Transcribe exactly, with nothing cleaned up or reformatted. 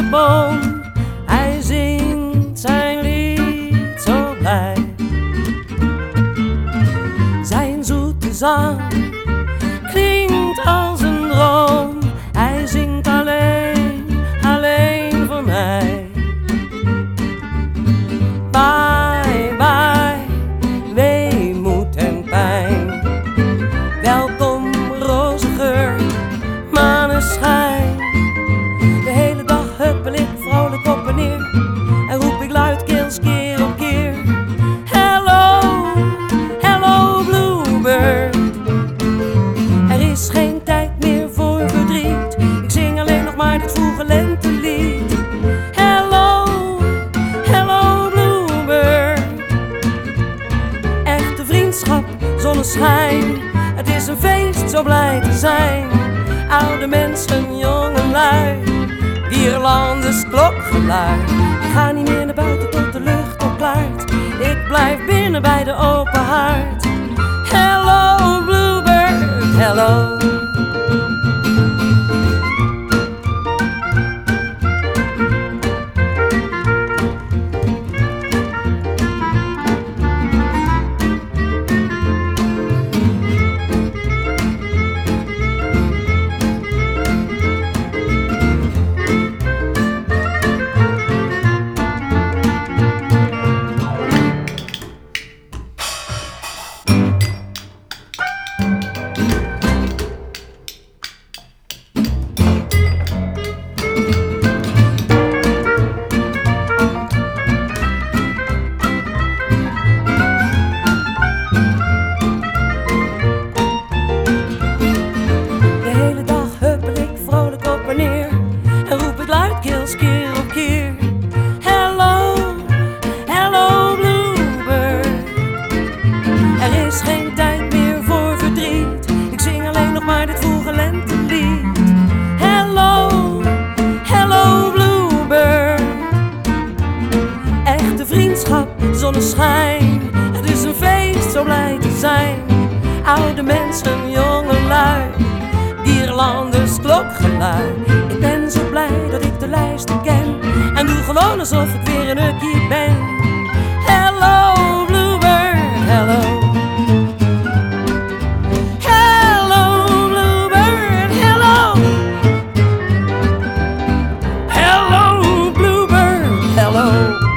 boom. Hij zingt zijn lied zo blij. Zijn zoete zang klinkt als een droom. Hij zingt alleen, alleen voor mij. Bye, bye, weemoed en pijn. Welkom roze geur, maneschijn. De hele dag huppel ik vrolijk op en neer en roep ik luidkeels keer op keer. Hello, hello bluebird. Er is geen tijd meer voor verdriet. Ik zing alleen nog maar dit vroege lentelied. Hello, hello bluebird. Echte vriendschap, zonneschijn. Het is een feest zo blij te zijn. Oude mensen, jongelui, Ierlandes klokgeluid. Ik ga niet meer naar buiten tot de lucht opklaart. Ik blijf binnen bij de open haard. Hello bluebird, hello. En roep ik luidkeels keer op keer. Hello, hello bluebird. Er is geen tijd meer voor verdriet. Ik zing alleen nog maar dit vroege lentelied. Hello, hello bluebird. Echte vriendschap, zonneschijn. Het is een feest zo blij te zijn. Oude mensen, jongelui, Ierlanders klokgeluid. Ik ben zo blij dat ik de lijsten ken en doe gewoon alsof ik weer een ukkie ben. Hello bluebird, hello. Hello bluebird, hello. Hello bluebird, hello.